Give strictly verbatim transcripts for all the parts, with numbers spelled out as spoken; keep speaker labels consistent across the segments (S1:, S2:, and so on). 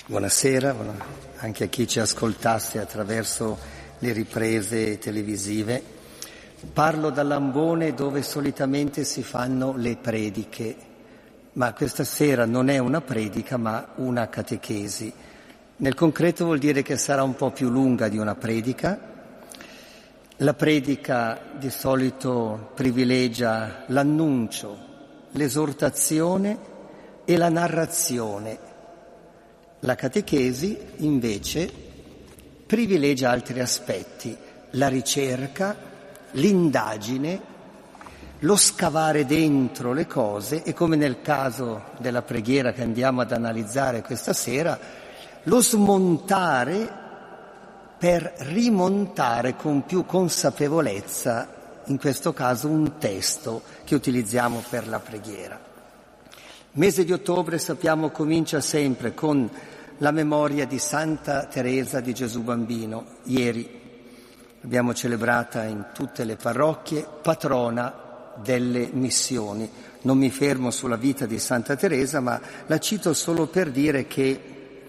S1: Buonasera anche a chi ci ascoltasse attraverso le riprese televisive. Parlo dall'ambone dove solitamente si fanno le prediche, ma questa sera non è una predica ma una catechesi. Nel concreto vuol dire che sarà un po' più lunga di una predica. La predica di solito privilegia l'annuncio, l'esortazione e la narrazione. La catechesi, invece, privilegia altri aspetti, la ricerca, l'indagine, lo scavare dentro le cose e, come nel caso della preghiera che andiamo ad analizzare questa sera, lo smontare per rimontare con più consapevolezza, in questo caso, un testo che utilizziamo per la preghiera. Il mese di ottobre, sappiamo, comincia sempre con la memoria di Santa Teresa di Gesù Bambino. Ieri l'abbiamo celebrata in tutte le parrocchie, patrona delle missioni. Non mi fermo sulla vita di Santa Teresa, ma la cito solo per dire che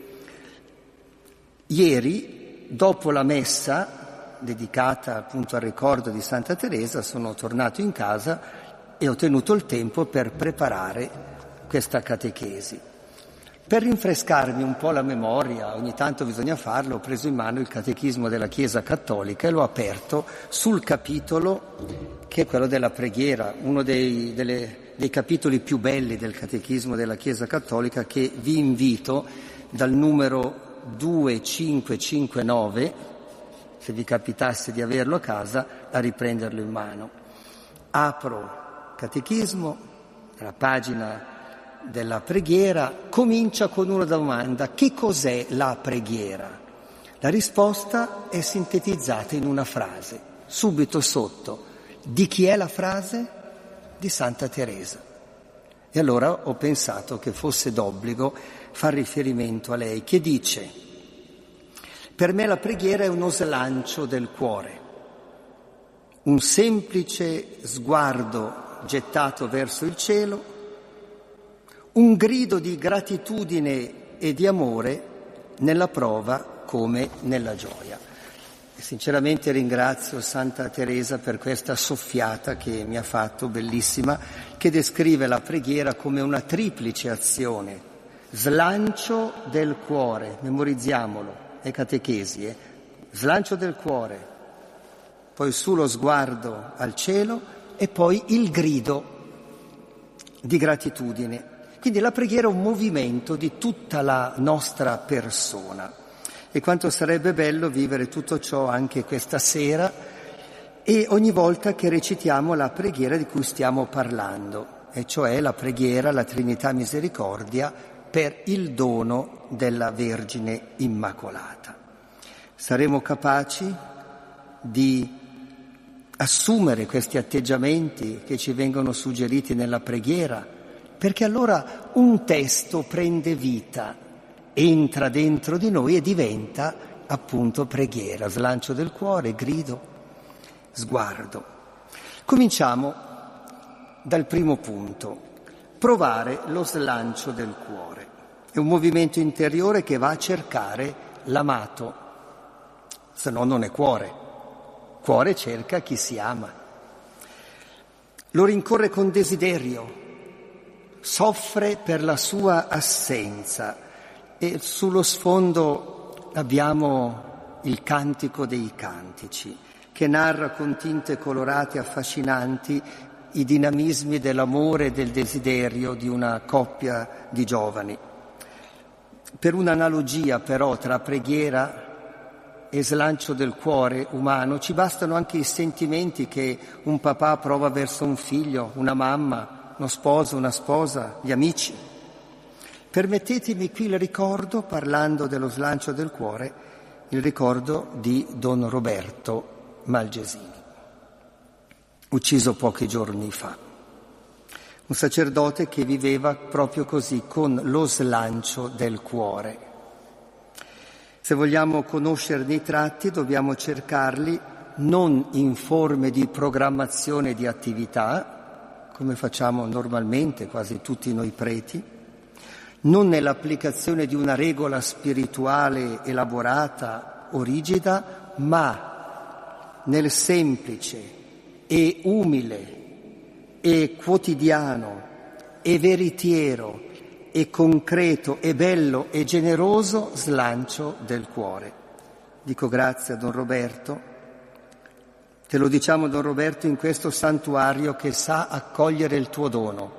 S1: ieri, dopo la messa dedicata appunto al ricordo di Santa Teresa, sono tornato in casa e ho tenuto il tempo per preparare questa catechesi. Per rinfrescarmi un po' la memoria, ogni tanto bisogna farlo, ho preso in mano il Catechismo della Chiesa Cattolica e l'ho aperto sul capitolo che è quello della preghiera, uno dei, delle, dei capitoli più belli del Catechismo della Chiesa Cattolica, che vi invito dal numero duemilacinquecentocinquantanove, se vi capitasse di averlo a casa, a riprenderlo in mano. Apro Catechismo, la pagina della preghiera, comincia con una domanda: che cos'è la preghiera? La risposta è sintetizzata in una frase, subito sotto. Di chi è la frase? Di Santa Teresa. E allora ho pensato che fosse d'obbligo far riferimento a lei, che dice: per me la preghiera è uno slancio del cuore, un semplice sguardo gettato verso il cielo, un grido di gratitudine e di amore nella prova come nella gioia. E sinceramente ringrazio Santa Teresa per questa soffiata che mi ha fatto, bellissima, che descrive la preghiera come una triplice azione. Slancio del cuore, memorizziamolo, è catechesi, eh? Slancio del cuore, poi su lo sguardo al cielo e poi il grido di gratitudine. Quindi la preghiera è un movimento di tutta la nostra persona. E quanto sarebbe bello vivere tutto ciò anche questa sera e ogni volta che recitiamo la preghiera di cui stiamo parlando, e cioè la preghiera, la Trinità Misericordia, per il dono della Vergine Immacolata. Saremo capaci di assumere questi atteggiamenti che ci vengono suggeriti nella preghiera, perché allora un testo prende vita, entra dentro di noi e diventa appunto preghiera, slancio del cuore, grido, sguardo. Cominciamo dal primo punto, provare lo slancio del cuore. È un movimento interiore che va a cercare l'amato, se no non è cuore. Cuore cerca chi si ama. Lo rincorre con desiderio, soffre per la sua assenza e sullo sfondo abbiamo il Cantico dei Cantici, che narra con tinte colorate affascinanti i dinamismi dell'amore e del desiderio di una coppia di giovani. Per un'analogia però tra preghiera e slancio del cuore umano ci bastano anche i sentimenti che un papà prova verso un figlio, una mamma, uno sposo, una sposa, gli amici. Permettetemi qui il ricordo, parlando dello slancio del cuore, il ricordo di Don Roberto Malgesini, ucciso pochi giorni fa. Un sacerdote che viveva proprio così, con lo slancio del cuore. Se vogliamo conoscerne i tratti, dobbiamo cercarli non in forme di programmazione di attività, come facciamo normalmente quasi tutti noi preti, non nell'applicazione di una regola spirituale elaborata o rigida, ma nel semplice e umile e quotidiano e veritiero e concreto e bello e generoso slancio del cuore. Dico grazie a Don Roberto, te lo diciamo Don Roberto in questo santuario che sa accogliere il tuo dono,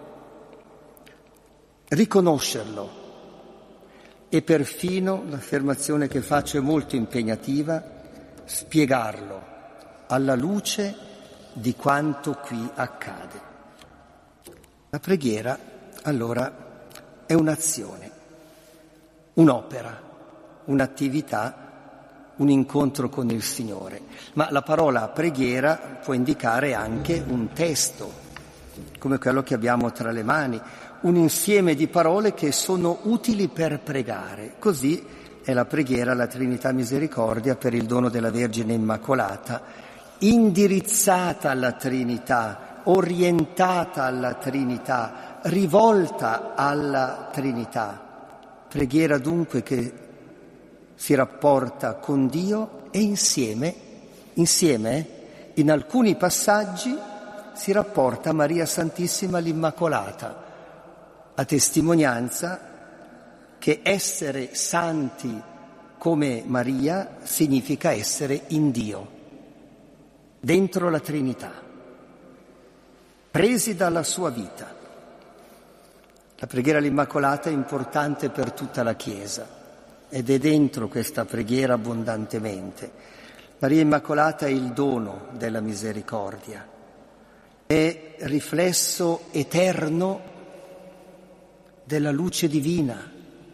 S1: riconoscerlo e perfino, l'affermazione che faccio è molto impegnativa, spiegarlo alla luce di quanto qui accade. La preghiera, allora, è un'azione, un'opera, un'attività, un incontro con il Signore. Ma la parola preghiera può indicare anche un testo, come quello che abbiamo tra le mani, un insieme di parole che sono utili per pregare. Così è la preghiera alla Trinità Misericordia per il dono della Vergine Immacolata, indirizzata alla Trinità, orientata alla Trinità, rivolta alla Trinità. Preghiera dunque che si rapporta con Dio e insieme, insieme in alcuni passaggi si rapporta a Maria Santissima l'Immacolata, a testimonianza che essere santi come Maria significa essere in Dio, dentro la Trinità, presi dalla sua vita. La preghiera all'Immacolata è importante per tutta la Chiesa ed è dentro questa preghiera abbondantemente. Maria Immacolata è il dono della misericordia, è riflesso eterno della luce divina,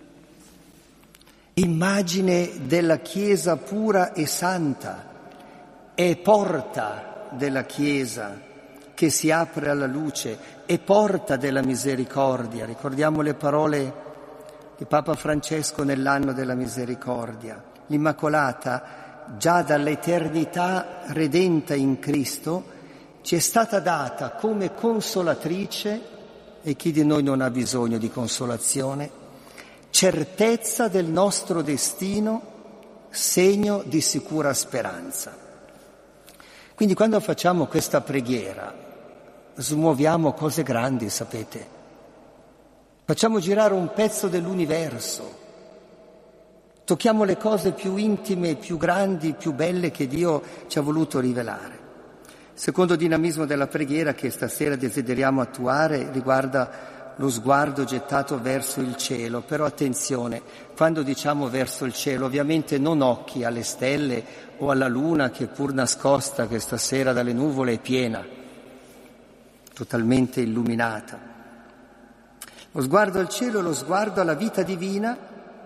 S1: immagine della Chiesa pura e santa, è porta della Chiesa che si apre alla luce, è porta della misericordia. Ricordiamo le parole di Papa Francesco nell'anno della misericordia. L'Immacolata, già dall'eternità redenta in Cristo, ci è stata data come consolatrice, e chi di noi non ha bisogno di consolazione, certezza del nostro destino, segno di sicura speranza. Quindi quando facciamo questa preghiera smuoviamo cose grandi, sapete. Facciamo girare un pezzo dell'universo. Tocchiamo le cose più intime, più grandi, più belle che Dio ci ha voluto rivelare. Il secondo dinamismo della preghiera che stasera desideriamo attuare riguarda lo sguardo gettato verso il cielo. Però attenzione, quando diciamo verso il cielo, ovviamente non occhi alle stelle o alla luna che pur nascosta questa sera dalle nuvole è piena, totalmente illuminata. Lo sguardo al cielo è lo sguardo alla vita divina,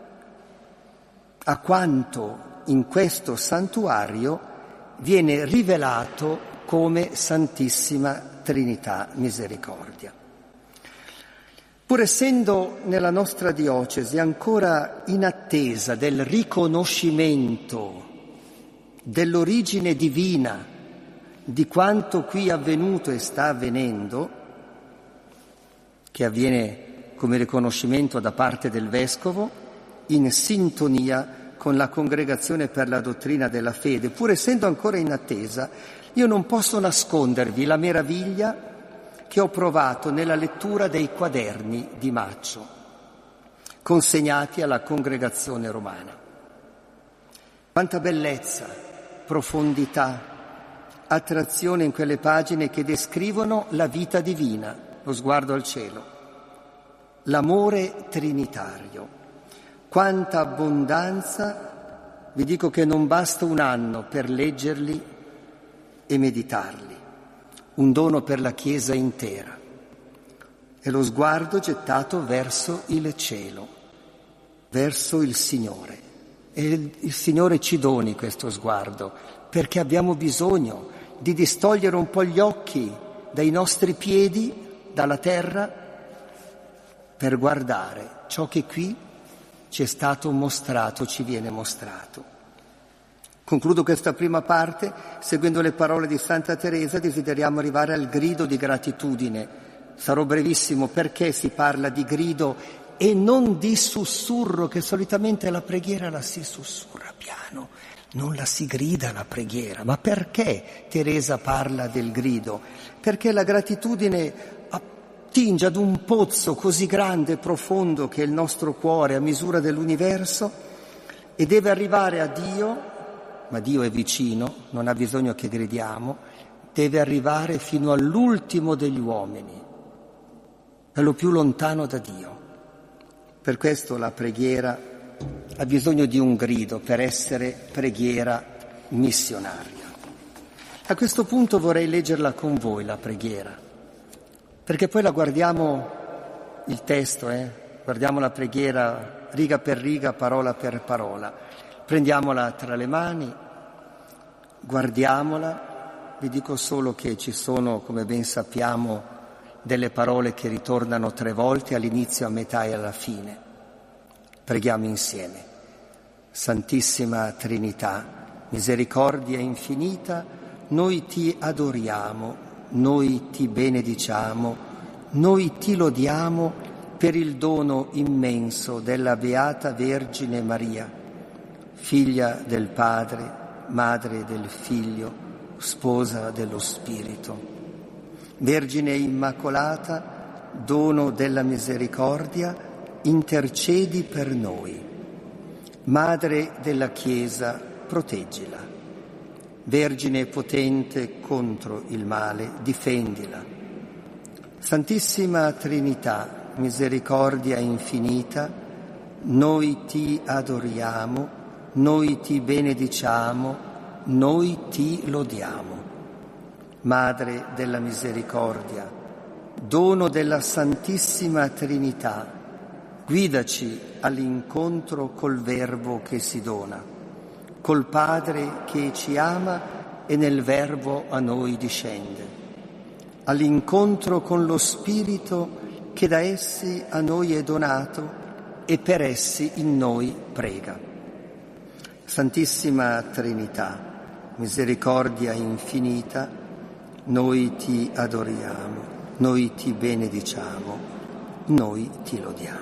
S1: a quanto in questo santuario viene rivelato come Santissima Trinità Misericordia. Pur essendo nella nostra diocesi ancora in attesa del riconoscimento dell'origine divina di quanto qui è avvenuto e sta avvenendo, che avviene come riconoscimento da parte del Vescovo, in sintonia con la Congregazione per la Dottrina della Fede, pur essendo ancora in attesa, io non posso nascondervi la meraviglia che ho provato nella lettura dei quaderni di Maccio, consegnati alla Congregazione Romana. Quanta bellezza, profondità, attrazione in quelle pagine che descrivono la vita divina, lo sguardo al cielo, l'amore trinitario. Quanta abbondanza, vi dico che non basta un anno per leggerli e meditarli, un dono per la Chiesa intera. È lo sguardo gettato verso il cielo, verso il Signore. E il, il Signore ci doni questo sguardo, perché abbiamo bisogno di distogliere un po' gli occhi dai nostri piedi, dalla terra, per guardare ciò che qui ci è stato mostrato, ci viene mostrato. Concludo questa prima parte seguendo le parole di Santa Teresa. Desideriamo arrivare al grido di gratitudine. Sarò brevissimo. Perché si parla di grido e non di sussurro, che solitamente la preghiera la si sussurra piano, non la si grida la preghiera. Ma perché Teresa parla del grido? Perché la gratitudine attinge ad un pozzo così grande e profondo che è il nostro cuore a misura dell'universo e deve arrivare a Dio, ma Dio è vicino, non ha bisogno che gridiamo, deve arrivare fino all'ultimo degli uomini, quello più lontano da Dio. Per questo la preghiera ha bisogno di un grido per essere preghiera missionaria. A questo punto vorrei leggerla con voi, la preghiera, perché poi la guardiamo, il testo, eh? guardiamo la preghiera riga per riga, parola per parola. Prendiamola tra le mani, guardiamola. Vi dico solo che ci sono, come ben sappiamo, delle parole che ritornano tre volte, all'inizio, a metà e alla fine. Preghiamo insieme. Santissima Trinità, misericordia infinita, noi ti adoriamo, noi ti benediciamo, noi ti lodiamo per il dono immenso della Beata Vergine Maria, figlia del Padre, madre del Figlio, sposa dello Spirito. Vergine Immacolata, dono della misericordia, intercedi per noi. Madre della Chiesa, proteggila. Vergine potente contro il male, difendila. Santissima Trinità, misericordia infinita, noi ti adoriamo, noi ti benediciamo, noi ti lodiamo. Madre della misericordia, dono della Santissima Trinità, guidaci all'incontro col Verbo che si dona, col Padre che ci ama e nel Verbo a noi discende, all'incontro con lo Spirito che da essi a noi è donato e per essi in noi prega. Santissima Trinità, misericordia infinita, noi ti adoriamo, noi ti benediciamo, noi ti lodiamo.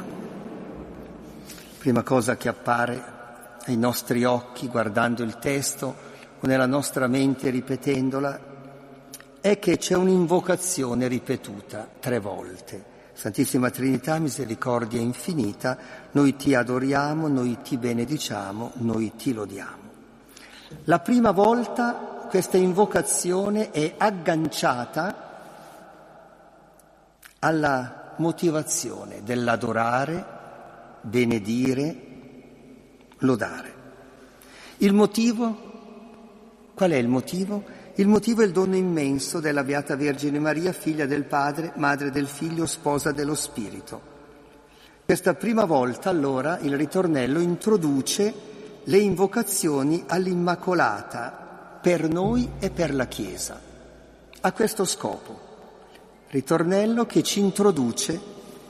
S1: Prima cosa che appare ai nostri occhi guardando il testo o nella nostra mente ripetendola è che c'è un'invocazione ripetuta tre volte. Santissima Trinità, misericordia infinita, noi ti adoriamo, noi ti benediciamo, noi ti lodiamo. La prima volta questa invocazione è agganciata alla motivazione dell'adorare, benedire, lodare. Il motivo? Qual è il motivo? Il motivo è il dono immenso della Beata Vergine Maria, figlia del Padre, madre del Figlio, sposa dello Spirito. Questa prima volta, allora, il ritornello introduce le invocazioni all'Immacolata per noi e per la Chiesa. A questo scopo, ritornello che ci introduce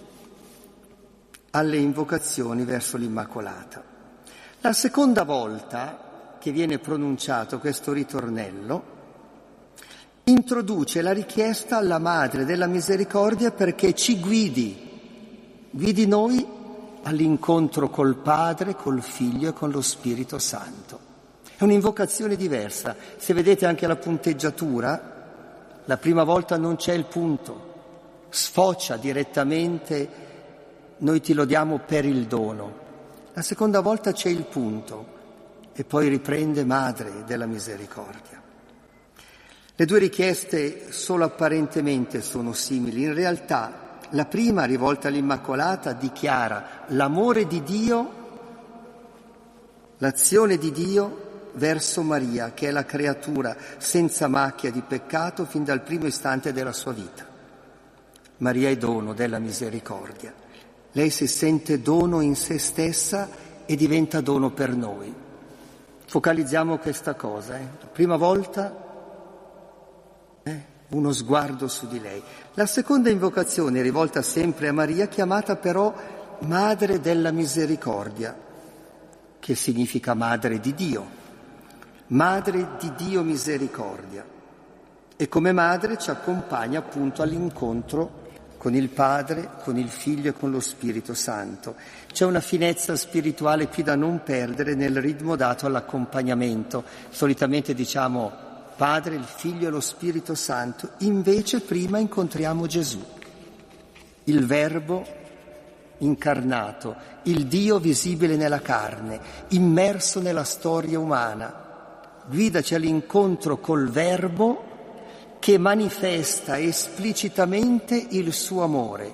S1: alle invocazioni verso l'Immacolata. La seconda volta che viene pronunciato questo ritornello introduce la richiesta alla Madre della Misericordia perché ci guidi, guidi noi all'incontro col Padre, col Figlio e con lo Spirito Santo. È un'invocazione diversa. Se vedete anche la punteggiatura, la prima volta non c'è il punto, sfocia direttamente, noi ti lodiamo per il dono. La seconda volta c'è il punto e poi riprende Madre della Misericordia. Le due richieste solo apparentemente sono simili, in realtà la prima, rivolta all'Immacolata, dichiara l'amore di Dio, l'azione di Dio verso Maria, che è la creatura senza macchia di peccato fin dal primo istante della sua vita. Maria è dono della misericordia. Lei si sente dono in se stessa e diventa dono per noi. Focalizziamo questa cosa. Eh? La prima volta eh, uno sguardo su di lei. La seconda invocazione, rivolta sempre a Maria, chiamata però Madre della Misericordia, che significa Madre di Dio. Madre di Dio misericordia, e come madre ci accompagna appunto all'incontro con il Padre, con il Figlio e con lo Spirito Santo. C'è una finezza spirituale qui da non perdere nel ritmo dato all'accompagnamento. Solitamente diciamo Padre, il Figlio e lo Spirito Santo, invece prima incontriamo Gesù, il Verbo incarnato, il Dio visibile nella carne, immerso nella storia umana. Guidaci all'incontro col Verbo che manifesta esplicitamente il suo amore.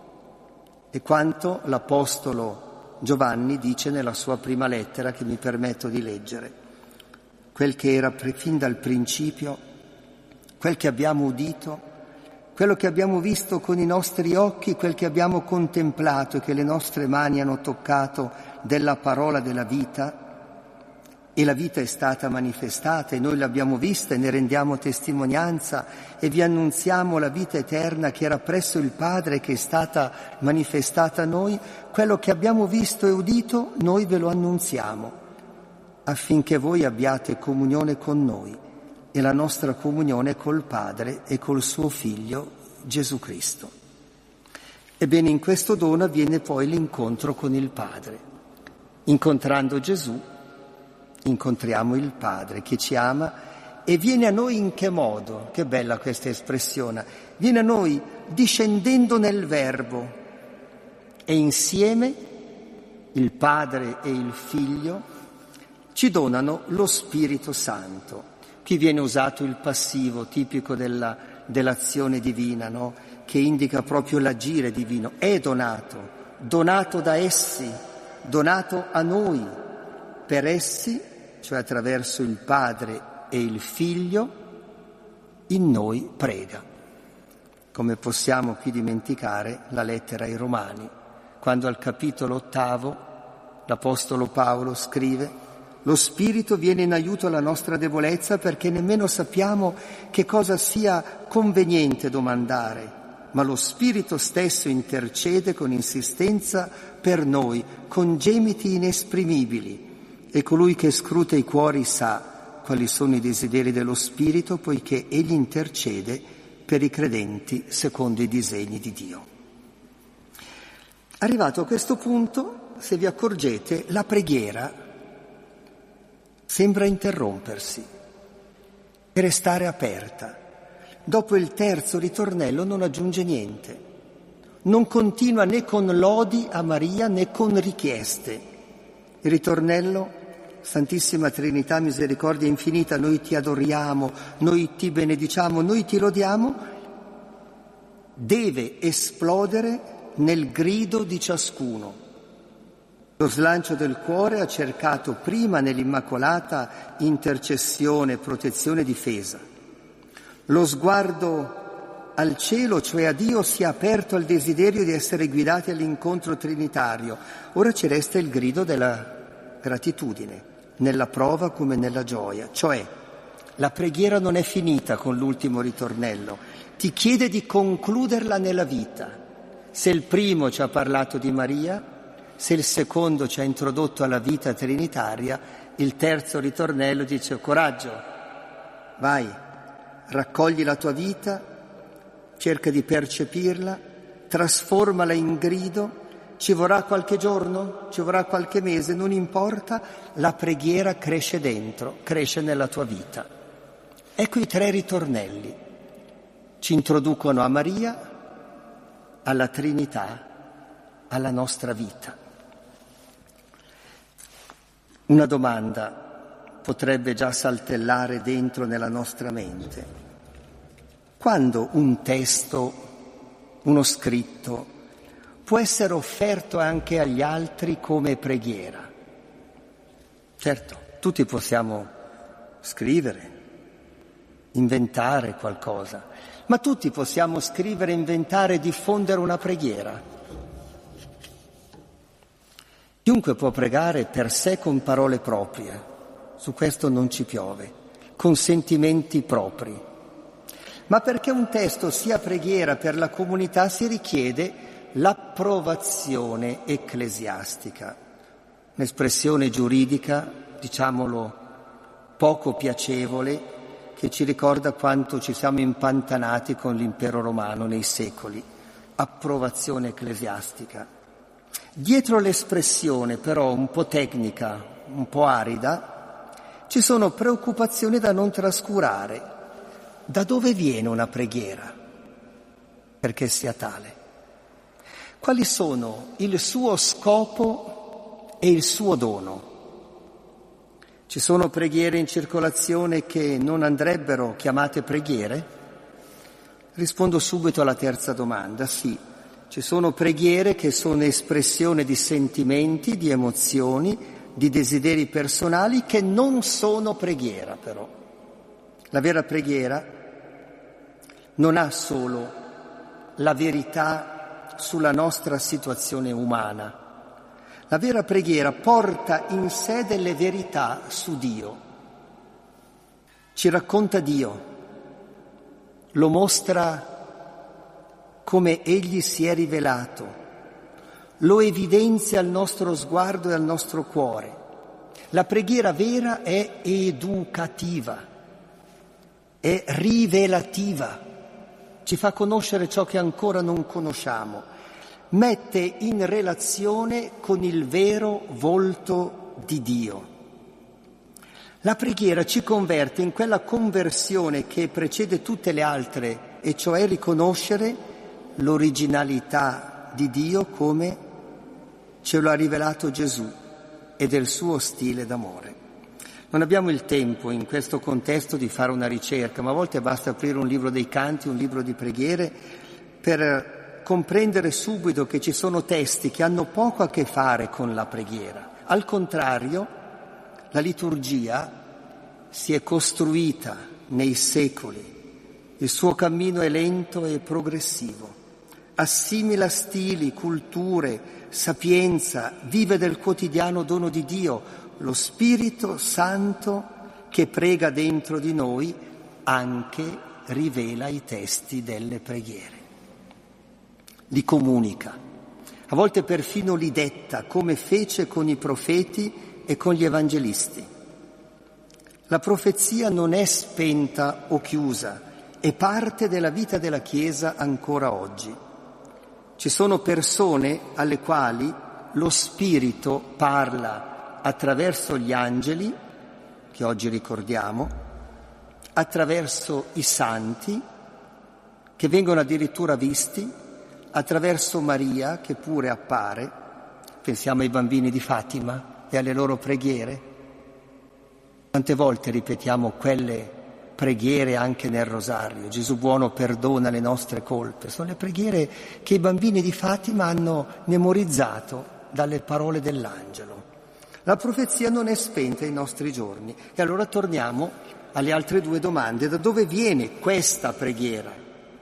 S1: E quanto l'Apostolo Giovanni dice nella sua prima lettera, che mi permetto di leggere: quel che era fin dal principio, quel che abbiamo udito, quello che abbiamo visto con i nostri occhi, quel che abbiamo contemplato e che le nostre mani hanno toccato della parola della vita, e la vita è stata manifestata e noi l'abbiamo vista e ne rendiamo testimonianza e vi annunziamo la vita eterna che era presso il Padre, che è stata manifestata a noi. Quello che abbiamo visto e udito noi ve lo annunziamo, affinché voi abbiate comunione con noi, e la nostra comunione col Padre e col suo Figlio Gesù Cristo. Ebbene, in questo dono avviene poi l'incontro con il Padre. Incontrando Gesù incontriamo il Padre che ci ama e viene a noi in che modo? Che bella questa espressione! Viene a noi discendendo nel Verbo, e insieme il Padre e il Figlio ci donano lo Spirito Santo. Qui viene usato il passivo tipico della, dell'azione divina, no? Che indica proprio l'agire divino. È donato, donato da essi, donato a noi, per essi, cioè attraverso il Padre e il Figlio, in noi prega. Come possiamo qui dimenticare la lettera ai Romani, quando al capitolo ottavo l'Apostolo Paolo scrive: lo Spirito viene in aiuto alla nostra debolezza, perché nemmeno sappiamo che cosa sia conveniente domandare, ma lo Spirito stesso intercede con insistenza per noi, con gemiti inesprimibili. E colui che scruta i cuori sa quali sono i desideri dello Spirito, poiché egli intercede per i credenti secondo i disegni di Dio. Arrivato a questo punto, se vi accorgete, la preghiera sembra interrompersi e restare aperta. Dopo il terzo ritornello non aggiunge niente, non continua né con lodi a Maria né con richieste. Il ritornello: Santissima Trinità, misericordia infinita, noi ti adoriamo, noi ti benediciamo, noi ti lodiamo, deve esplodere nel grido di ciascuno. Lo slancio del cuore ha cercato prima nell'Immacolata intercessione, protezione e difesa. Lo sguardo al cielo, cioè a Dio, si è aperto al desiderio di essere guidati all'incontro trinitario. Ora ci resta il grido della gratitudine, nella prova come nella gioia. Cioè, la preghiera non è finita con l'ultimo ritornello, ti chiede di concluderla nella vita. Se il primo ci ha parlato di Maria, se il secondo ci ha introdotto alla vita trinitaria, il terzo ritornello dice: coraggio, vai, raccogli la tua vita, cerca di percepirla, trasformala in grido. Ci vorrà qualche giorno, ci vorrà qualche mese, non importa, la preghiera cresce dentro, cresce nella tua vita. Ecco i tre ritornelli. Ci introducono a Maria, alla Trinità, alla nostra vita. Una domanda potrebbe già saltellare dentro nella nostra mente. Quando un testo, uno scritto, può essere offerto anche agli altri come preghiera? Certo, tutti possiamo scrivere, inventare qualcosa, ma tutti possiamo scrivere, inventare e diffondere una preghiera. Chiunque può pregare per sé con parole proprie, su questo non ci piove, con sentimenti propri. Ma perché un testo sia preghiera per la comunità si richiede l'approvazione ecclesiastica, un'espressione giuridica, diciamolo, poco piacevole, che ci ricorda quanto ci siamo impantanati con l'impero romano nei secoli. approvazione ecclesiastica. Dietro l'espressione, però un po' tecnica, un po' arida, ci sono preoccupazioni da non trascurare. Da dove viene una preghiera perché sia tale? Quali sono il suo scopo e il suo dono? Ci sono preghiere in circolazione che non andrebbero chiamate preghiere? Rispondo subito alla terza domanda, sì. Ci sono preghiere che sono espressione di sentimenti, di emozioni, di desideri personali che non sono preghiera però. La vera preghiera non ha solo la verità sulla nostra situazione umana. La vera preghiera porta in sé delle verità su Dio. Ci racconta Dio, lo mostra come Egli si è rivelato, lo evidenzia al nostro sguardo e al nostro cuore. La preghiera vera è educativa, è rivelativa. Ci fa conoscere ciò che ancora non conosciamo, mette in relazione con il vero volto di Dio. La preghiera ci converte in quella conversione che precede tutte le altre, e cioè riconoscere l'originalità di Dio come ce lo ha rivelato Gesù e del suo stile d'amore. Non abbiamo il tempo in questo contesto di fare una ricerca, ma a volte basta aprire un libro dei canti, un libro di preghiere, per comprendere subito che ci sono testi che hanno poco a che fare con la preghiera. Al contrario, la liturgia si è costruita nei secoli, il suo cammino è lento e progressivo, assimila stili, culture, sapienza, vive del quotidiano dono di Dio, lo Spirito Santo che prega dentro di noi anche rivela i testi delle preghiere, li comunica, a volte perfino li detta, come fece con i profeti e con gli evangelisti. La profezia non è spenta o chiusa, è parte della vita della Chiesa ancora oggi. Ci sono persone alle quali lo Spirito parla attraverso gli angeli, che oggi ricordiamo, attraverso i santi, che vengono addirittura visti, attraverso Maria, che pure appare. Pensiamo ai bambini di Fatima e alle loro preghiere. Quante volte ripetiamo quelle preghiere anche nel rosario? Gesù buono, perdona le nostre colpe. Sono le preghiere che i bambini di Fatima hanno memorizzato dalle parole dell'angelo. La profezia non è spenta ai nostri giorni. E allora torniamo alle altre due domande. Da dove viene questa preghiera?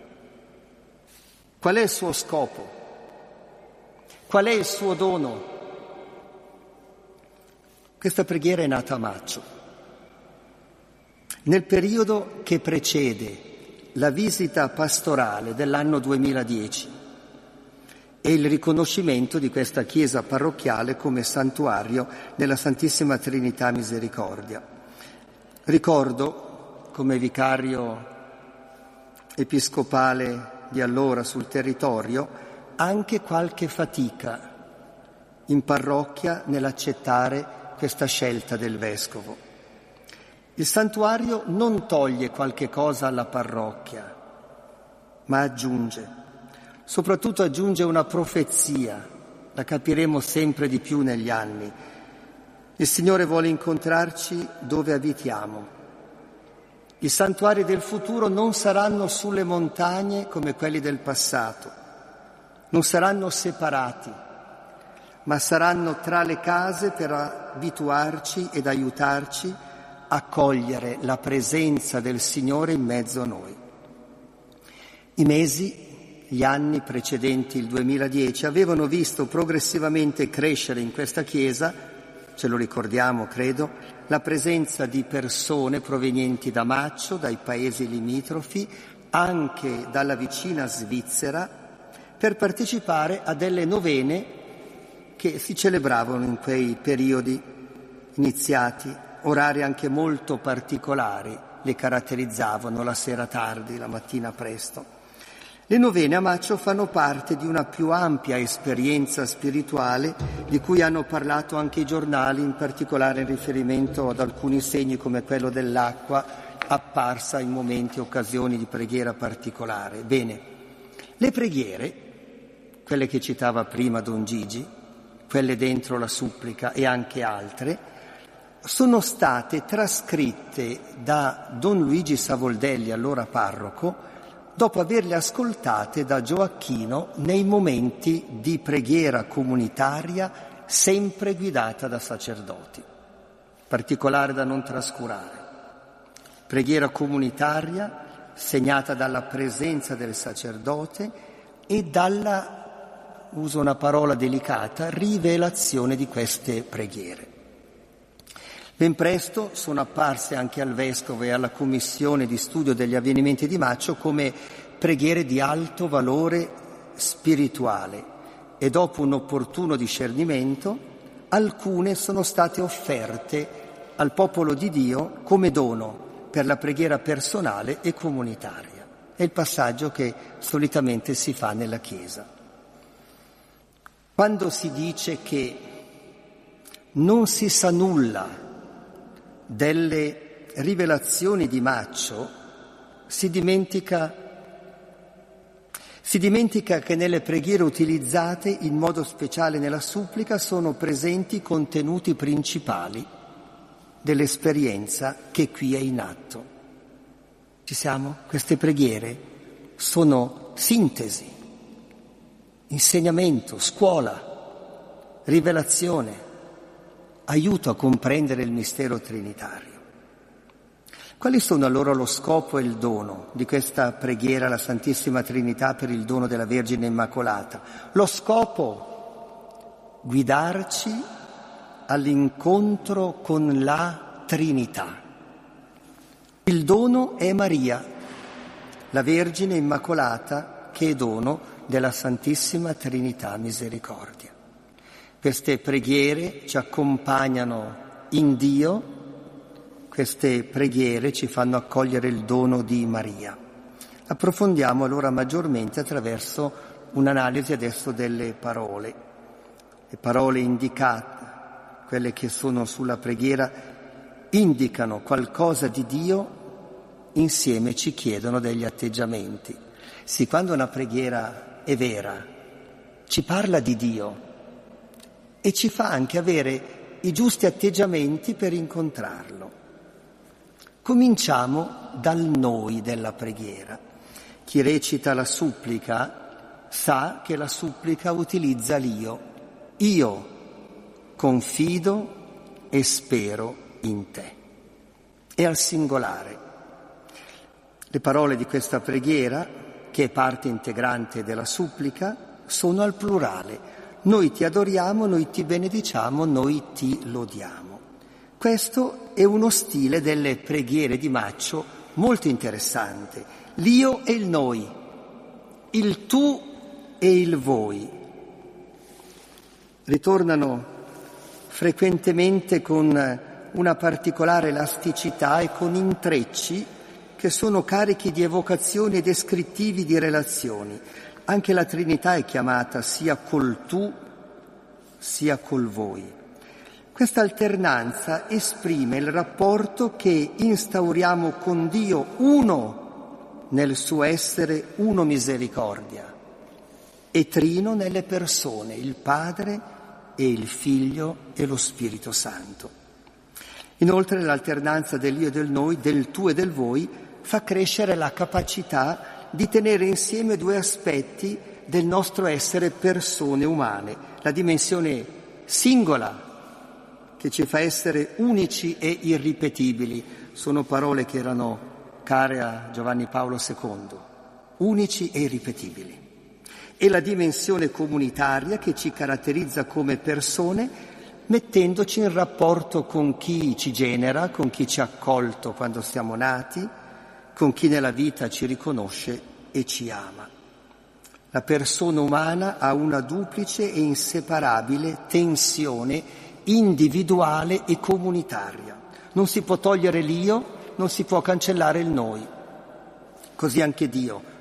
S1: Qual è il suo scopo? Qual è il suo dono? Questa preghiera è nata a maggio, nel periodo che precede la visita pastorale dell'anno duemiladieci e il riconoscimento di questa chiesa parrocchiale come santuario della Santissima Trinità Misericordia. Ricordo, come vicario episcopale di allora sul territorio, anche qualche fatica in parrocchia nell'accettare questa scelta del vescovo. Il santuario non toglie qualche cosa alla parrocchia, ma aggiunge. Soprattutto aggiunge una profezia, la capiremo sempre di più negli anni. Il Signore vuole incontrarci dove abitiamo. I santuari del futuro non saranno sulle montagne come quelli del passato, non saranno separati, ma saranno tra le case per abituarci ed aiutarci a cogliere la presenza del Signore in mezzo a noi. I mesi, gli anni precedenti il duemiladieci avevano visto progressivamente crescere in questa chiesa, ce lo ricordiamo credo, la presenza di persone provenienti da Maccio, dai paesi limitrofi, anche dalla vicina Svizzera, per partecipare a delle novene che si celebravano in quei periodi iniziati, orari anche molto particolari le caratterizzavano, la sera tardi, la mattina presto. Le novene a Maccio fanno parte di una più ampia esperienza spirituale di cui hanno parlato anche i giornali, in particolare in riferimento ad alcuni segni come quello dell'acqua apparsa in momenti e occasioni di preghiera particolare. Bene, le preghiere, quelle che citava prima Don Gigi, quelle dentro la supplica e anche altre, sono state trascritte da Don Luigi Savoldelli, allora parroco, dopo averle ascoltate da Gioacchino nei momenti di preghiera comunitaria sempre guidata da sacerdoti, particolare da non trascurare. Preghiera comunitaria segnata dalla presenza del sacerdote e dalla, uso una parola delicata, rivelazione di queste preghiere. Ben presto sono apparse anche al Vescovo e alla Commissione di studio degli avvenimenti di Maccio come preghiere di alto valore spirituale e dopo un opportuno discernimento alcune sono state offerte al popolo di Dio come dono per la preghiera personale e comunitaria. È il passaggio che solitamente si fa nella Chiesa. Quando si dice che non si sa nulla delle rivelazioni di Maccio, si dimentica, si dimentica che nelle preghiere utilizzate, in modo speciale nella supplica, sono presenti i contenuti principali dell'esperienza che qui è in atto. Ci siamo? Queste preghiere sono sintesi, insegnamento, scuola, rivelazione, aiuto a comprendere il mistero trinitario. Quali sono allora lo scopo e il dono di questa preghiera alla Santissima Trinità per il dono della Vergine Immacolata? Lo scopo? Guidarci all'incontro con la Trinità. Il dono è Maria, la Vergine Immacolata, che è dono della Santissima Trinità Misericordia. Queste preghiere ci accompagnano in Dio, queste preghiere ci fanno accogliere il dono di Maria. Approfondiamo allora maggiormente attraverso un'analisi adesso delle parole. Le parole indicate, quelle che sono sulla preghiera, indicano qualcosa di Dio, insieme ci chiedono degli atteggiamenti. Sì, quando una preghiera è vera, ci parla di Dio e ci fa anche avere i giusti atteggiamenti per incontrarlo. Cominciamo dal noi della preghiera. Chi recita la supplica sa che la supplica utilizza l'io. Io confido e spero in te. È al singolare. Le parole di questa preghiera, che è parte integrante della supplica, sono al plurale. Noi ti adoriamo, noi ti benediciamo, noi ti lodiamo. Questo è uno stile delle preghiere di Maccio molto interessante. L'io e il noi, il tu e il voi. Ritornano frequentemente con una particolare elasticità e con intrecci che sono carichi di evocazioni e descrittivi di relazioni. Anche la Trinità è chiamata sia col tu sia col voi. Questa alternanza esprime il rapporto che instauriamo con Dio uno nel suo essere uno misericordia e trino nelle persone, il Padre e il Figlio e lo Spirito Santo. Inoltre l'alternanza dell'io e del noi, del tu e del voi, fa crescere la capacità di tenere insieme due aspetti del nostro essere persone umane, la dimensione singola che ci fa essere unici e irripetibili. Sono parole che erano care a Giovanni Paolo secondo, unici e irripetibili. E la dimensione comunitaria che ci caratterizza come persone, mettendoci in rapporto con chi ci genera, con chi ci ha accolto quando siamo nati, con chi nella vita ci riconosce e ci ama. La persona umana ha una duplice e inseparabile tensione individuale e comunitaria. Non si può togliere l'io, non si può cancellare il noi. Così anche Dio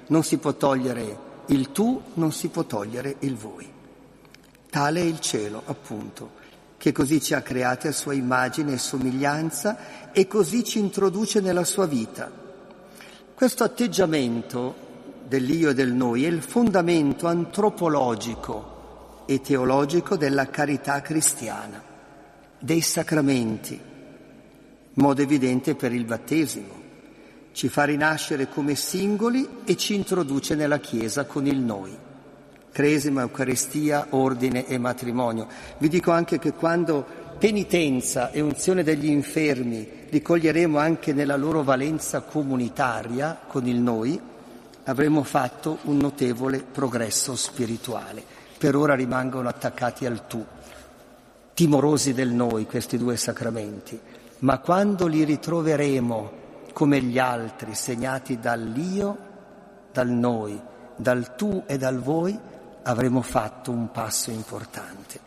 S1: Non si può togliere il tu, non si può togliere il voi. Tale è il cielo, appunto, che così ci ha creati a sua immagine e somiglianza e così ci introduce nella sua vita. Questo atteggiamento dell'io e del noi è il fondamento antropologico e teologico della carità cristiana, dei sacramenti, in modo evidente per il battesimo. Ci fa rinascere come singoli e ci introduce nella Chiesa con il noi. Cresima, Eucaristia, ordine e matrimonio. Vi dico anche che quando penitenza e unzione degli infermi li coglieremo anche nella loro valenza comunitaria con il noi, avremo fatto un notevole progresso spirituale. Per ora rimangono attaccati al tu, timorosi del noi questi due sacramenti, ma quando li ritroveremo come gli altri, segnati dall'io, dal noi, dal tu e dal voi, avremo fatto un passo importante.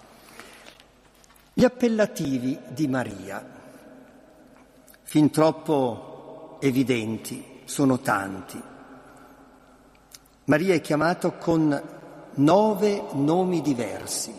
S1: Gli appellativi di Maria, fin troppo evidenti, sono tanti. Maria è chiamata con nove nomi diversi: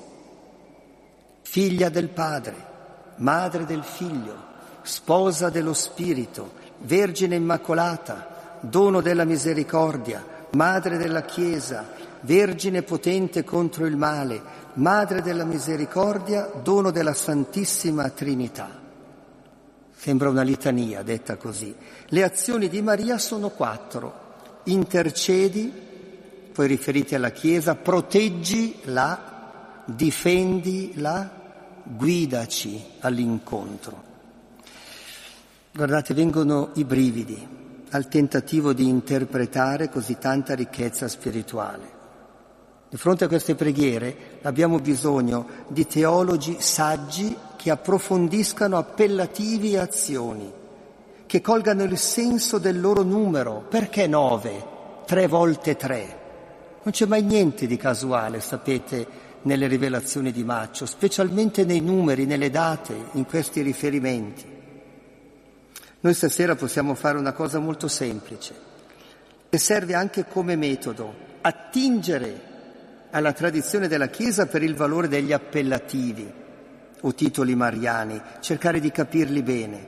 S1: figlia del Padre, madre del Figlio, sposa dello Spirito, Vergine Immacolata, dono della misericordia, madre della Chiesa, Vergine potente contro il male, madre della misericordia, dono della Santissima Trinità. Sembra una litania detta così. Le azioni di Maria sono quattro: intercedi, poi riferiti alla Chiesa, proteggi-la, difendi-la, guidaci all'incontro. Guardate, vengono i brividi al tentativo di interpretare così tanta ricchezza spirituale. Di fronte a queste preghiere abbiamo bisogno di teologi saggi che approfondiscano appellativi e azioni, che colgano il senso del loro numero. Perché nove? Tre volte tre. Non c'è mai niente di casuale, sapete, nelle rivelazioni di Maccio, specialmente nei numeri, nelle date, in questi riferimenti. Noi stasera possiamo fare una cosa molto semplice, che serve anche come metodo: attingere alla tradizione della Chiesa per il valore degli appellativi o titoli mariani, cercare di capirli bene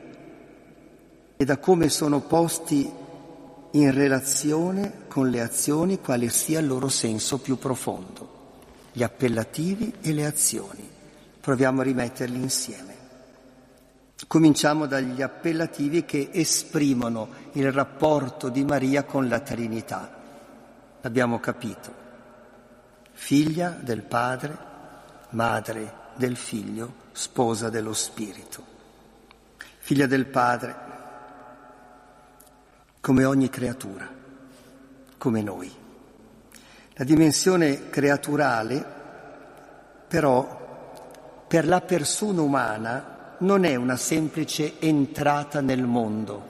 S1: e da come sono posti in relazione con le azioni, quale sia il loro senso più profondo. Gli appellativi e le azioni. Proviamo a rimetterli insieme. Cominciamo dagli appellativi che esprimono il rapporto di Maria con la Trinità. L'abbiamo capito: figlia del Padre, madre del Figlio, sposa dello Spirito. Figlia del Padre, come ogni creatura, come noi. La dimensione creaturale, però, per la persona umana non è una semplice entrata nel mondo,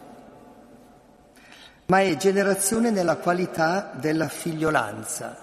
S1: ma è generazione nella qualità della figliolanza.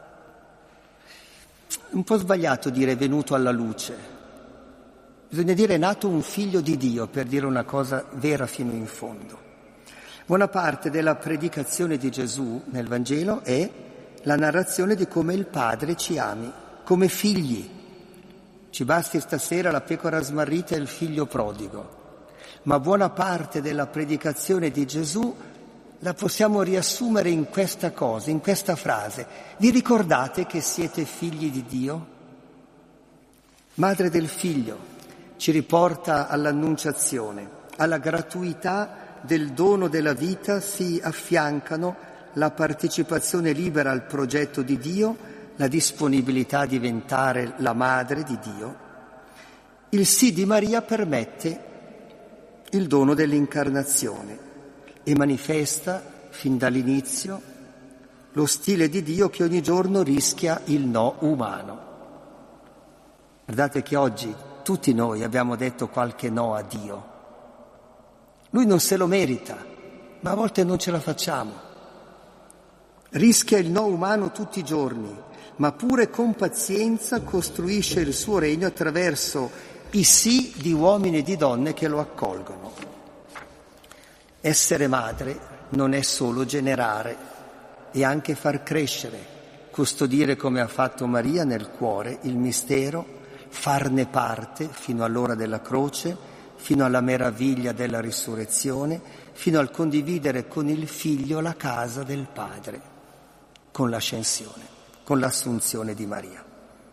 S1: Un po' sbagliato dire venuto alla luce. Bisogna dire è nato un figlio di Dio, per dire una cosa vera fino in fondo. Buona parte della predicazione di Gesù nel Vangelo è la narrazione di come il Padre ci ami, come figli. Ci basti stasera la pecora smarrita e il figlio prodigo, ma buona parte della predicazione di Gesù la possiamo riassumere in questa cosa, in questa frase: vi ricordate che siete figli di Dio? Madre del Figlio ci riporta all'Annunciazione, alla gratuità del dono della vita si affiancano la partecipazione libera al progetto di Dio, la disponibilità a diventare la madre di Dio. Il sì di Maria permette il dono dell'incarnazione e manifesta fin dall'inizio lo stile di Dio che ogni giorno rischia il no umano. Guardate che oggi tutti noi abbiamo detto qualche no a Dio. Lui non se lo merita, ma a volte non ce la facciamo. Rischia il no umano tutti i giorni, ma pure con pazienza costruisce il suo regno attraverso i sì di uomini e di donne che lo accolgono. Essere madre non è solo generare, e anche far crescere, custodire come ha fatto Maria nel cuore il mistero, farne parte fino all'ora della croce, fino alla meraviglia della risurrezione, fino al condividere con il Figlio la casa del Padre, con l'ascensione, con l'assunzione di Maria.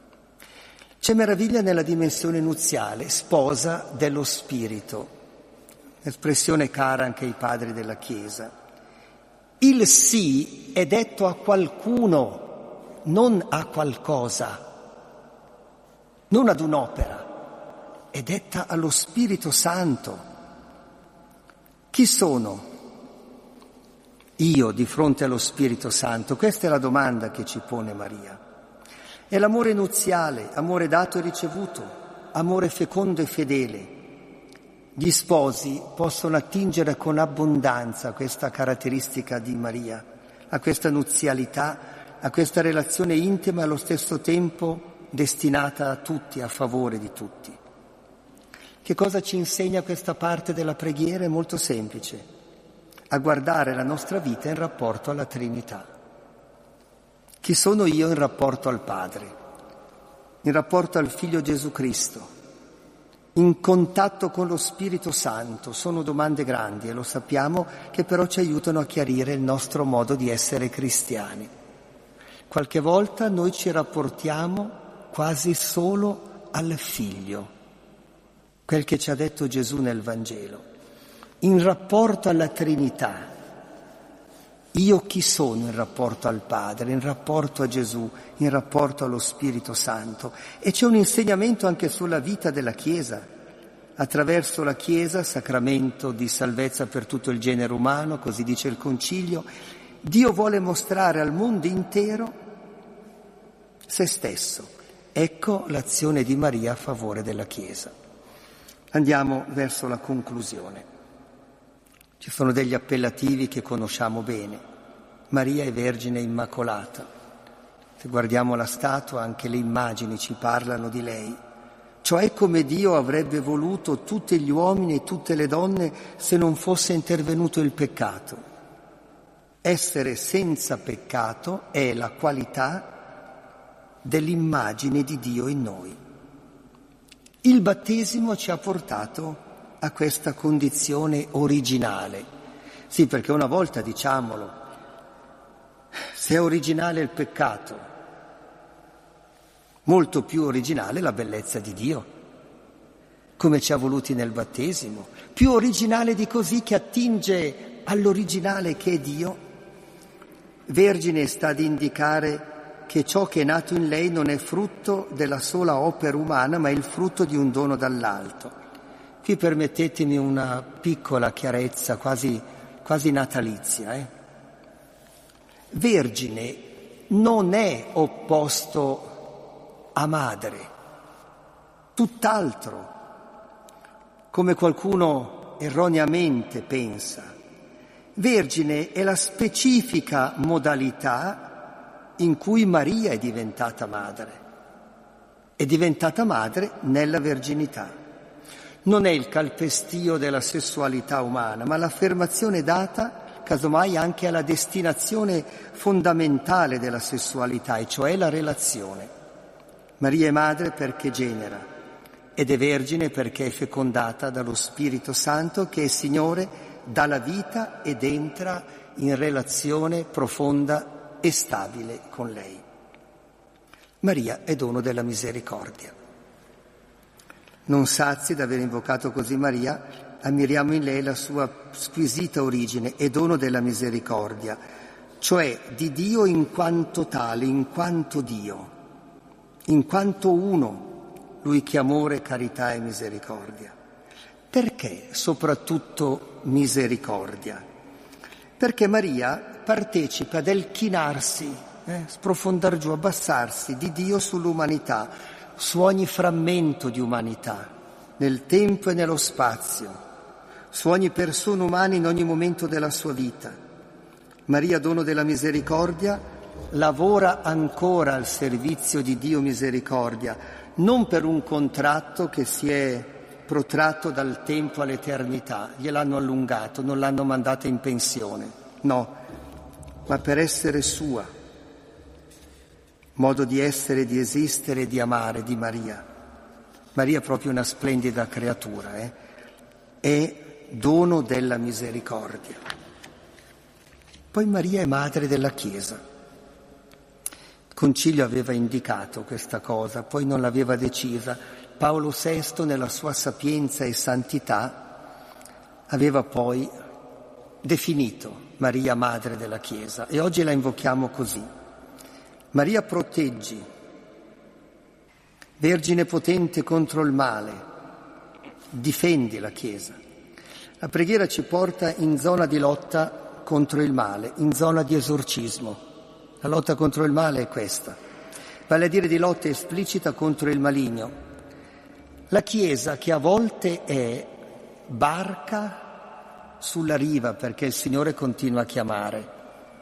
S1: C'è meraviglia nella dimensione nuziale, sposa dello Spirito, espressione cara anche ai padri della Chiesa. Il sì è detto a qualcuno, non a qualcosa, non ad un'opera, è detta allo Spirito Santo. Chi sono io di fronte allo Spirito Santo? Questa è la domanda che ci pone Maria. È l'amore nuziale, amore dato e ricevuto, amore fecondo e fedele. Gli sposi possono attingere con abbondanza a questa caratteristica di Maria, a questa nuzialità, a questa relazione intima e allo stesso tempo destinata a tutti, a favore di tutti. Che cosa ci insegna questa parte della preghiera? È molto semplice, a guardare la nostra vita in rapporto alla Trinità. Chi sono io in rapporto al Padre, in rapporto al Figlio Gesù Cristo, in contatto con lo Spirito Santo? Sono domande grandi e lo sappiamo, che però ci aiutano a chiarire il nostro modo di essere cristiani. Qualche volta noi ci rapportiamo quasi solo al Figlio, quel che ci ha detto Gesù nel Vangelo. In rapporto alla Trinità, io chi sono in rapporto al Padre, in rapporto a Gesù, in rapporto allo Spirito Santo? E c'è un insegnamento anche sulla vita della Chiesa. Attraverso la Chiesa, sacramento di salvezza per tutto il genere umano, così dice il Concilio, Dio vuole mostrare al mondo intero se stesso. Ecco l'azione di Maria a favore della Chiesa. Andiamo verso la conclusione. Ci sono degli appellativi che conosciamo bene. Maria è Vergine Immacolata. Se guardiamo la statua, anche le immagini ci parlano di lei. Cioè come Dio avrebbe voluto tutti gli uomini e tutte le donne se non fosse intervenuto il peccato. Essere senza peccato è la qualità dell'immagine di Dio in noi. Il battesimo ci ha portato a questa condizione originale. Sì, perché una volta, diciamolo, se è originale il peccato, molto più originale la bellezza di Dio, come ci ha voluti nel battesimo, più originale di così, che attinge all'originale che è Dio. Vergine sta ad indicare che ciò che è nato in lei non è frutto della sola opera umana, ma è il frutto di un dono dall'alto. Qui permettetemi una piccola chiarezza quasi, quasi natalizia. Eh? Vergine non è opposto a madre, tutt'altro, come qualcuno erroneamente pensa. Vergine è la specifica modalità in cui Maria è diventata madre. È diventata madre nella verginità. Non è il calpestio della sessualità umana, ma l'affermazione data, casomai, anche alla destinazione fondamentale della sessualità, e cioè la relazione. Maria è madre perché genera, ed è vergine perché è fecondata dallo Spirito Santo, che è Signore, dà la vita ed entra in relazione profonda e stabile con lei. Maria è dono della misericordia. Non sazi d'aver invocato così Maria, ammiriamo in lei la sua squisita origine e dono della misericordia, cioè di Dio in quanto tale, in quanto Dio, in quanto uno, Lui che amore, carità e misericordia. Perché soprattutto misericordia? Perché Maria partecipa del chinarsi, eh, sprofondar giù, abbassarsi di Dio sull'umanità, su ogni frammento di umanità, nel tempo e nello spazio, su ogni persona umana in ogni momento della sua vita. Maria, dono della misericordia, lavora ancora al servizio di Dio misericordia, non per un contratto che si è protratto dal tempo all'eternità, gliel'hanno allungato, non l'hanno mandata in pensione, no. ma per essere sua, modo di essere, di esistere e di amare di Maria. Maria è proprio una splendida creatura, eh? È dono della misericordia. Poi Maria è madre della Chiesa. Il Concilio aveva indicato questa cosa, poi non l'aveva decisa. Paolo sesto, nella sua sapienza e santità, aveva poi definito Maria madre della Chiesa e oggi la invochiamo così. Maria, proteggi, Vergine potente contro il male, difendi la Chiesa. La preghiera ci porta in zona di lotta contro il male, in zona di esorcismo. La lotta contro il male è questa, vale a dire di lotta esplicita contro il maligno. La Chiesa, che a volte è barca sulla riva perché il Signore continua a chiamare,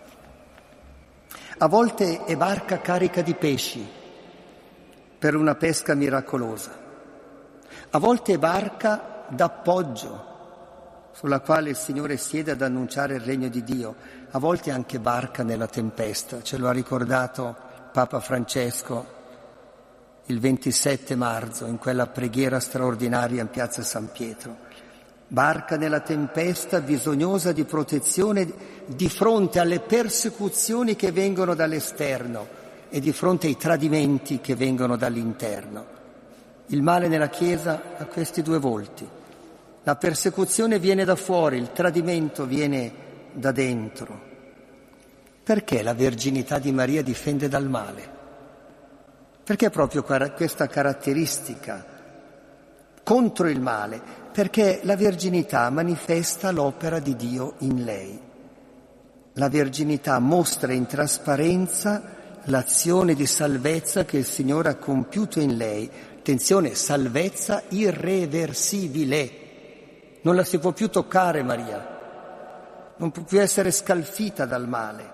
S1: a volte è barca carica di pesci per una pesca miracolosa, a volte è barca d'appoggio sulla quale il Signore siede ad annunciare il regno di Dio, a volte anche barca nella tempesta. Ce lo ha ricordato Papa Francesco il ventisette marzo in quella preghiera straordinaria in piazza San Pietro. Barca nella tempesta, bisognosa di protezione di fronte alle persecuzioni che vengono dall'esterno e di fronte ai tradimenti che vengono dall'interno. Il male nella Chiesa ha questi due volti. La persecuzione viene da fuori, il tradimento viene da dentro. Perché la verginità di Maria difende dal male? Perché proprio questa caratteristica contro il male? Perché la verginità manifesta l'opera di Dio in lei. La verginità mostra in trasparenza l'azione di salvezza che il Signore ha compiuto in lei. Attenzione, salvezza irreversibile. Non la si può più toccare Maria, non può più essere scalfita dal male.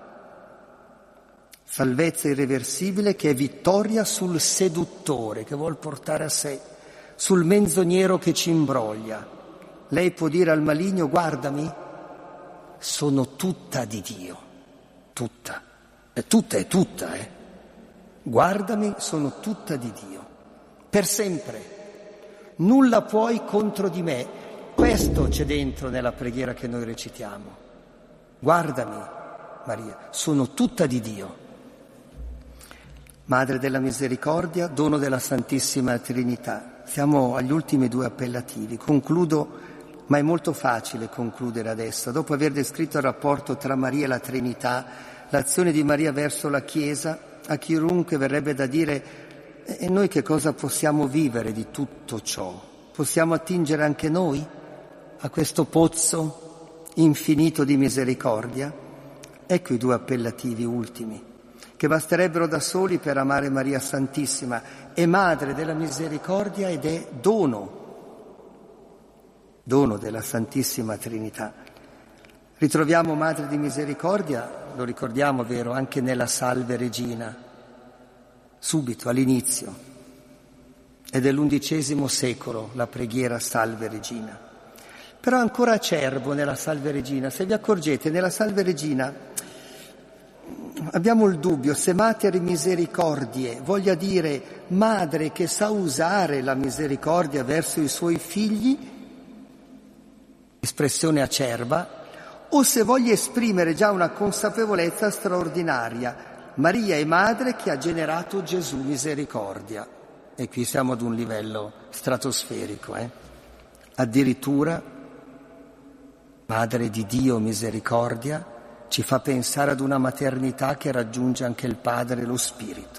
S1: Salvezza irreversibile che è vittoria sul seduttore che vuol portare a sé, sul menzognero che ci imbroglia. Lei può dire al maligno: guardami, sono tutta di Dio, tutta, è tutta, è tutta, eh. Guardami, sono tutta di Dio, per sempre, nulla puoi contro di me. Questo c'è dentro nella preghiera che noi recitiamo. Guardami, Maria, sono tutta di Dio. Madre della Misericordia, dono della Santissima Trinità. Siamo agli ultimi due appellativi. Concludo, ma è molto facile concludere adesso. Dopo aver descritto il rapporto tra Maria e la Trinità, l'azione di Maria verso la Chiesa, a chiunque verrebbe da dire: e noi che cosa possiamo vivere di tutto ciò? Possiamo attingere anche noi a questo pozzo infinito di misericordia? Ecco i due appellativi ultimi, che basterebbero da soli per amare Maria Santissima. È Madre della Misericordia ed è dono, dono della Santissima Trinità. Ritroviamo Madre di Misericordia, lo ricordiamo, vero, anche nella Salve Regina, subito, all'inizio. È dell'undicesimo secolo la preghiera Salve Regina. Però ancora acerbo nella Salve Regina. Se vi accorgete, nella Salve Regina abbiamo il dubbio se Mater Misericordie voglia dire madre che sa usare la misericordia verso i suoi figli, espressione acerba, o se voglia esprimere già una consapevolezza straordinaria. Maria è madre che ha generato Gesù Misericordia. E qui siamo ad un livello stratosferico, eh? Addirittura Madre di Dio Misericordia ci fa pensare ad una maternità che raggiunge anche il Padre e lo Spirito.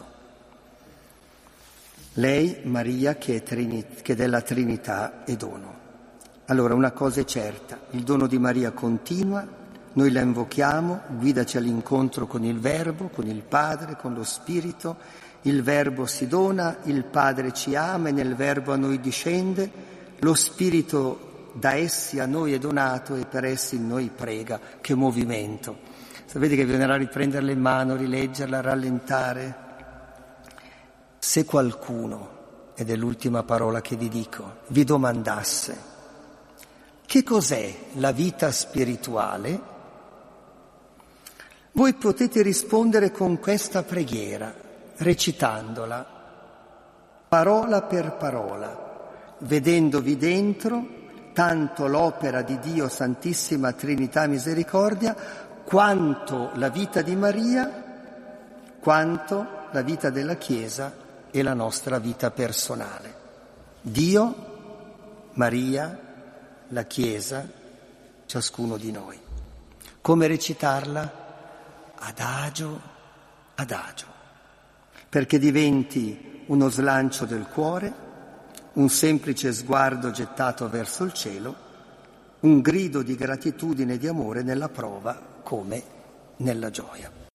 S1: Lei, Maria, che è, Trini- che è della Trinità è dono. Allora, una cosa è certa, il dono di Maria continua, noi la invochiamo, guidaci all'incontro con il Verbo, con il Padre, con lo Spirito. Il Verbo si dona, il Padre ci ama e nel Verbo a noi discende, lo Spirito da essi a noi è donato e per essi in noi prega. Che movimento! Sapete che bisognerà riprenderla in mano, rileggerla, rallentare. Se qualcuno, ed è l'ultima parola che vi dico, vi domandasse che cos'è la vita spirituale, Voi potete rispondere con questa preghiera, recitandola, parola per parola, vedendovi dentro tanto l'opera di Dio Santissima Trinità Misericordia, quanto la vita di Maria, quanto la vita della Chiesa e la nostra vita personale. Dio, Maria, la Chiesa, ciascuno di noi. Come recitarla? Adagio, adagio, perché diventi uno slancio del cuore, un semplice sguardo gettato verso il cielo, un grido di gratitudine e di amore nella prova come nella gioia.